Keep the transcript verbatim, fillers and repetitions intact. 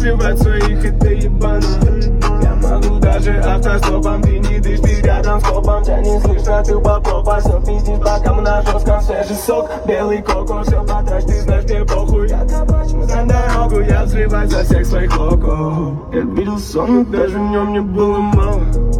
сливать своих, и ты ебаный. Я могу даже автостопом, ты не дышь, ты рядом с копом. Тебя не слышно, ты попробуй, все пиздишь, пока мы на жестком. Свежий сок, белый кокос, все потрачь, ты знаешь, мне похуй. Я табачный на дорогу, я взрываю за всех своих локов. Я видел сон, даже в нем не было мало.